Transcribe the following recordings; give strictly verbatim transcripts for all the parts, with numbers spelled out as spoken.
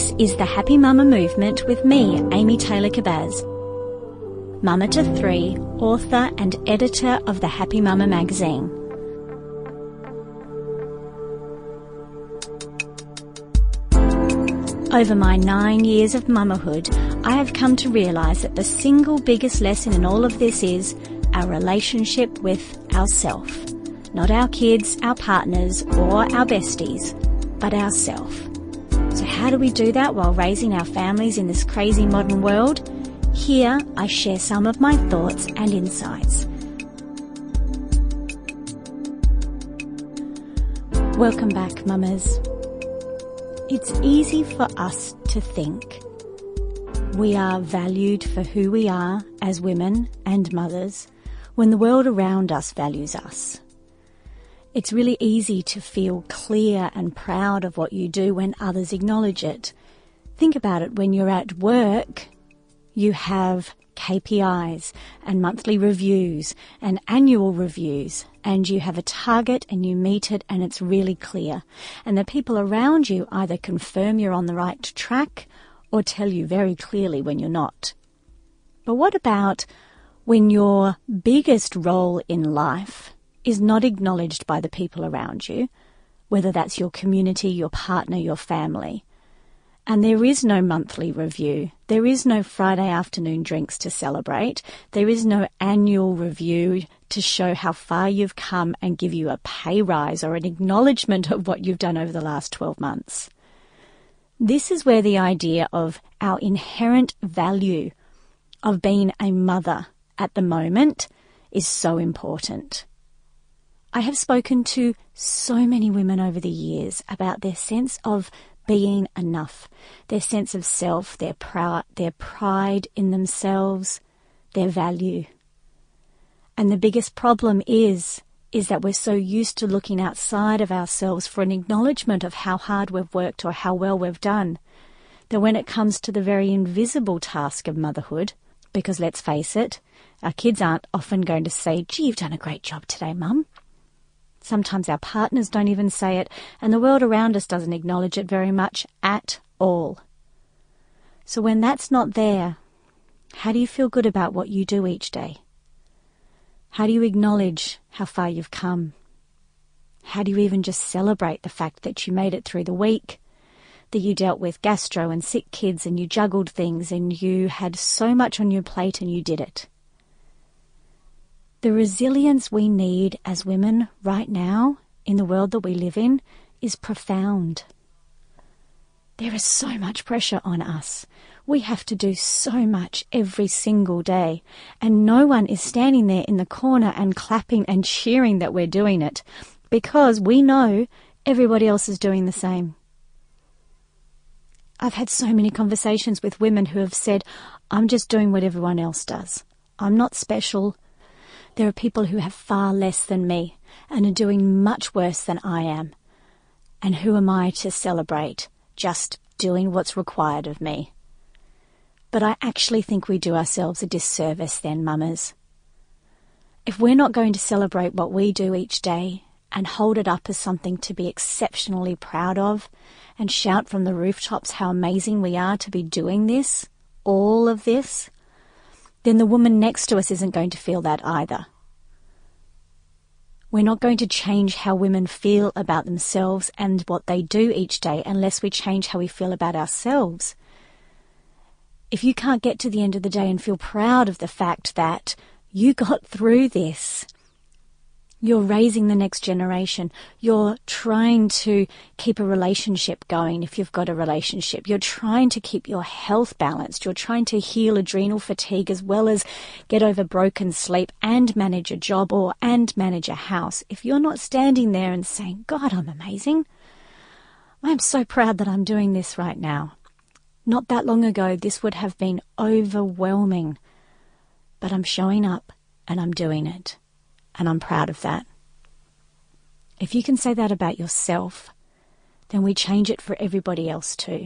This is the Happy Mama Movement with me, Amy Taylor-Kabbaz. Mama to three, author and editor of the Happy Mama magazine. Over my nine years of mamahood, I have come to realise that the single biggest lesson in all of this is our relationship with ourself. Not our kids, our partners, or our besties, but ourself. So how do we do that while raising our families in this crazy modern world? Here I share some of my thoughts and insights. Welcome back, mamas. It's easy for us to think we are valued for who we are as women and mothers when the world around us values us. It's really easy to feel clear and proud of what you do when others acknowledge it. Think about it. When you're at work, you have K P Is and monthly reviews and annual reviews, and you have a target and you meet it and it's really clear. And the people around you either confirm you're on the right track or tell you very clearly when you're not. But what about when your biggest role in life is not acknowledged by the people around you, whether that's your community, your partner, your family, and there is no monthly review, there is no Friday afternoon drinks to celebrate, there is no annual review to show how far you've come and give you a pay rise or an acknowledgement of what you've done over the last twelve months. This is where the idea of our inherent value of being a mother at the moment is so important. I have spoken to so many women over the years about their sense of being enough, their sense of self, their pride, their pride in themselves, their value. And the biggest problem is, is that we're so used to looking outside of ourselves for an acknowledgement of how hard we've worked or how well we've done, that when it comes to the very invisible task of motherhood, because let's face it, our kids aren't often going to say, gee, you've done a great job today, Mum. Sometimes our partners don't even say it, and the world around us doesn't acknowledge it very much at all. So when that's not there, how do you feel good about what you do each day? How do you acknowledge how far you've come? How do you even just celebrate the fact that you made it through the week, that you dealt with gastro and sick kids and you juggled things and you had so much on your plate and you did it? The resilience we need as women right now in the world that we live in is profound. There is so much pressure on us. We have to do so much every single day, and no one is standing there in the corner and clapping and cheering that we're doing it, because we know everybody else is doing the same. I've had so many conversations with women who have said, I'm just doing what everyone else does. I'm not special. There are people who have far less than me and are doing much worse than I am. And who am I to celebrate just doing what's required of me? But I actually think we do ourselves a disservice then, mamas. If we're not going to celebrate what we do each day and hold it up as something to be exceptionally proud of and shout from the rooftops how amazing we are to be doing this, all of this, then the woman next to us isn't going to feel that either. We're not going to change how women feel about themselves and what they do each day unless we change how we feel about ourselves. If you can't get to the end of the day and feel proud of the fact that you got through this, you're raising the next generation. You're trying to keep a relationship going if you've got a relationship. You're trying to keep your health balanced. You're trying to heal adrenal fatigue as well as get over broken sleep and manage a job or and manage a house. If you're not standing there and saying, God, I'm amazing. I'm so proud that I'm doing this right now. Not that long ago, this would have been overwhelming. But I'm showing up and I'm doing it. And I'm proud of that. If you can say that about yourself, then we change it for everybody else too.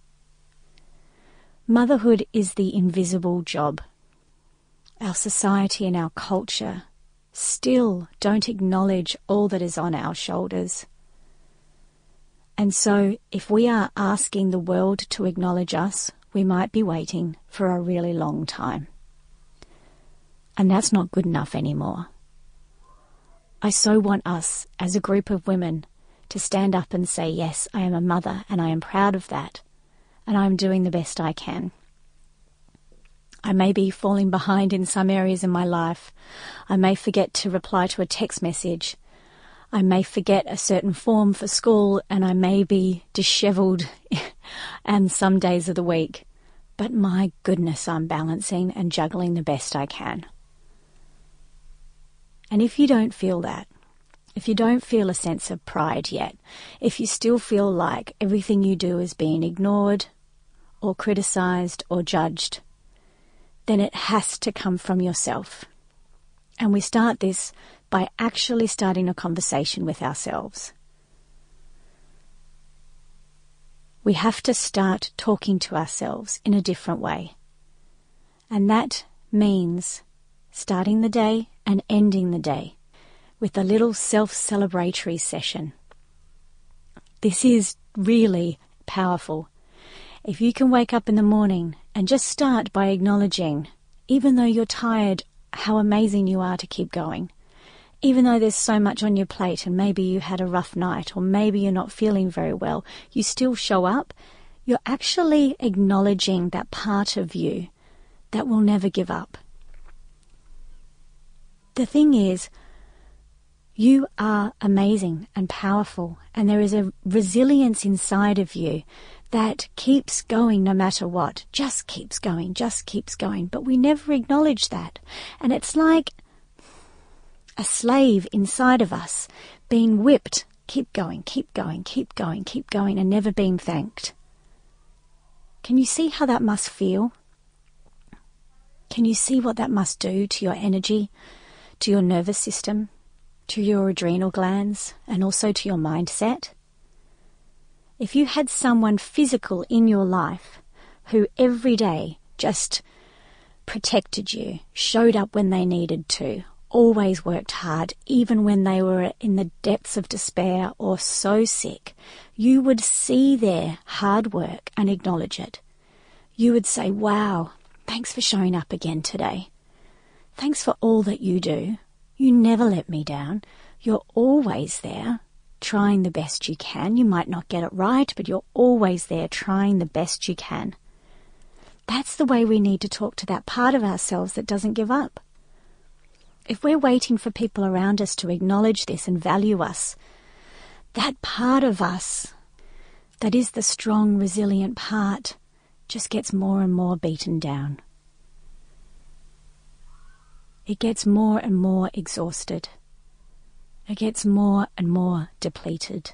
Motherhood is the invisible job. Our society and our culture still don't acknowledge all that is on our shoulders. And so if we are asking the world to acknowledge us, we might be waiting for a really long time. And that's not good enough anymore. I so want us as a group of women to stand up and say, yes, I am a mother and I am proud of that and I am doing the best I can. I may be falling behind in some areas in my life. I may forget to reply to a text message. I may forget a certain form for school and I may be dishevelled and some days of the week. But my goodness, I'm balancing and juggling the best I can. And if you don't feel that, if you don't feel a sense of pride yet, if you still feel like everything you do is being ignored or criticised or judged, then it has to come from yourself. And we start this by actually starting a conversation with ourselves. We have to start talking to ourselves in a different way. And that means starting the day and ending the day with a little self-celebratory session. This is really powerful. If you can wake up in the morning and just start by acknowledging, even though you're tired, how amazing you are to keep going. Even though there's so much on your plate and maybe you had a rough night or maybe you're not feeling very well, you still show up. You're actually acknowledging that part of you that will never give up. The thing is, you are amazing and powerful, and there is a resilience inside of you that keeps going no matter what. Just keeps going, just keeps going. But we never acknowledge that. And it's like a slave inside of us being whipped. Keep going, keep going, keep going, keep going, and never being thanked. Can you see how that must feel? Can you see what that must do to your energy, to your nervous system, to your adrenal glands, and also to your mindset? If you had someone physical in your life who every day just protected you, showed up when they needed to, always worked hard, even when they were in the depths of despair or so sick, you would see their hard work and acknowledge it. You would say, wow, thanks for showing up again today. Thanks for all that you do. You never let me down. You're always there, trying the best you can. You might not get it right, but you're always there trying the best you can. That's the way we need to talk to that part of ourselves that doesn't give up. If we're waiting for people around us to acknowledge this and value us, that part of us that is the strong, resilient part just gets more and more beaten down. It gets more and more exhausted. It gets more and more depleted.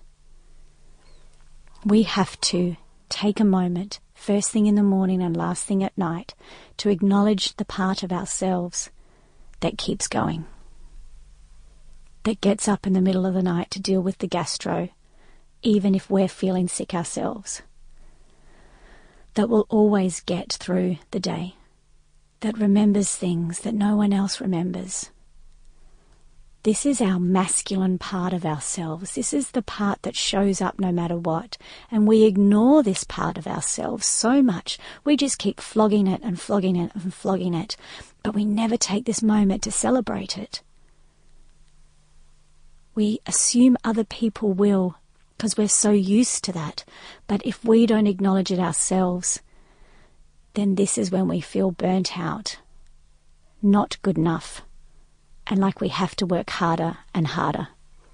We have to take a moment, first thing in the morning and last thing at night, to acknowledge the part of ourselves that keeps going, that gets up in the middle of the night to deal with the gastro, even if we're feeling sick ourselves, that will always get through the day, that remembers things that no one else remembers. This is our masculine part of ourselves. This is the part that shows up no matter what. And we ignore this part of ourselves so much. We just keep flogging it and flogging it and flogging it. But we never take this moment to celebrate it. We assume other people will because we're so used to that. But if we don't acknowledge it ourselves, then this is when we feel burnt out, not good enough, and like we have to work harder and harder.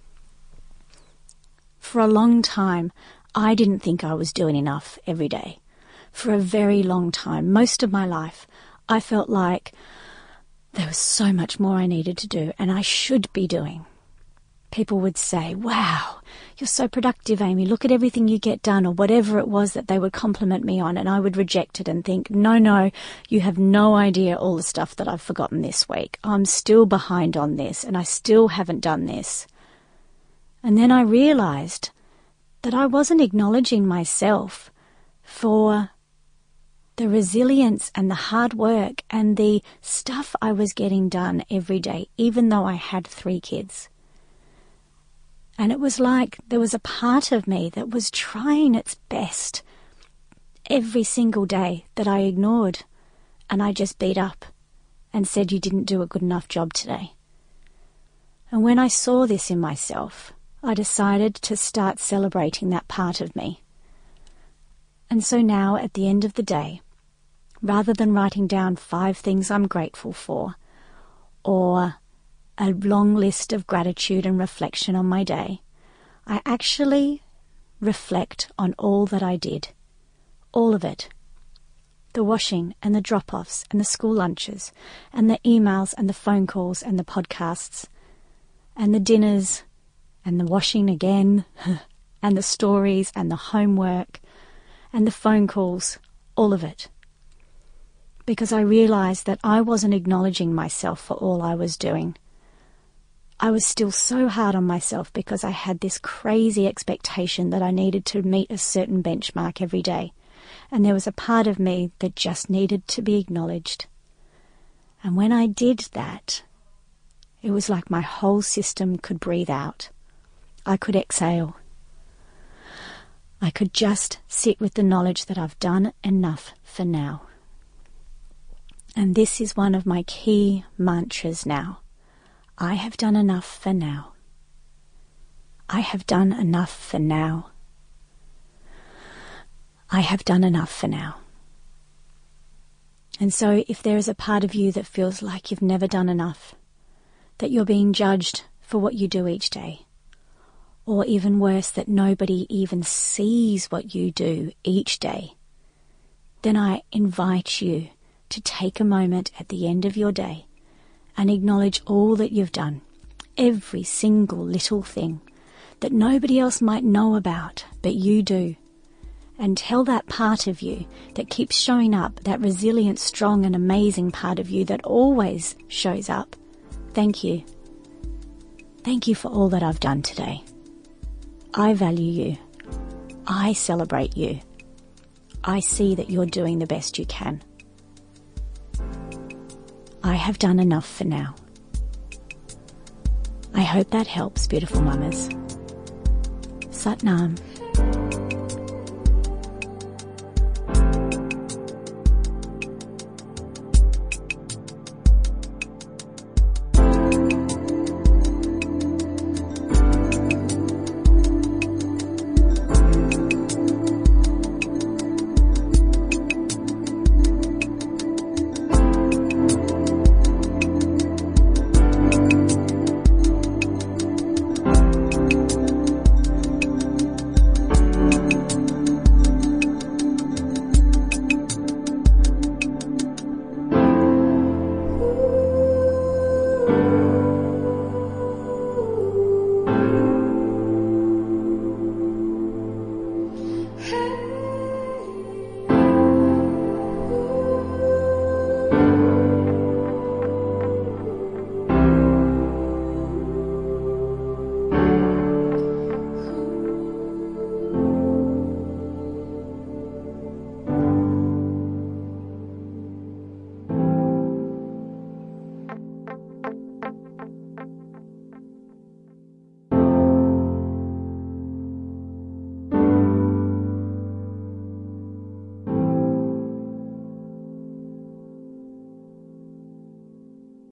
For a long time, I didn't think I was doing enough every day. For a very long time, most of my life, I felt like there was so much more I needed to do and I should be doing. People would say, wow, you're so productive, Amy. Look at everything you get done, or whatever it was that they would compliment me on, and I would reject it and think, no, no, you have no idea all the stuff that I've forgotten this week. I'm still behind on this, and I still haven't done this. And then I realized that I wasn't acknowledging myself for the resilience and the hard work and the stuff I was getting done every day, even though I had three kids. And it was like there was a part of me that was trying its best every single day that I ignored, and I just beat up and said you didn't do a good enough job today. And when I saw this in myself, I decided to start celebrating that part of me. And so now, at the end of the day, rather than writing down five things I'm grateful for, or a long list of gratitude and reflection on my day, I actually reflect on all that I did. All of it. The washing and the drop-offs and the school lunches and the emails and the phone calls and the podcasts and the dinners and the washing again and the stories and the homework and the phone calls, all of it. Because I realized that I wasn't acknowledging myself for all I was doing. I was still so hard on myself because I had this crazy expectation that I needed to meet a certain benchmark every day. And there was a part of me that just needed to be acknowledged. And when I did that, it was like my whole system could breathe out. I could exhale. I could just sit with the knowledge that I've done enough for now. And this is one of my key mantras now. I have done enough for now. I have done enough for now. I have done enough for now. And so if there is a part of you that feels like you've never done enough, that you're being judged for what you do each day, or even worse, that nobody even sees what you do each day, then I invite you to take a moment at the end of your day and acknowledge all that you've done, every single little thing that nobody else might know about, but you do. And tell that part of you that keeps showing up, that resilient, strong and amazing part of you that always shows up, thank you. Thank you for all that I've done today. I value you. I celebrate you. I see that you're doing the best you can. I have done enough for now. I hope that helps, beautiful mamas. Sat Nam.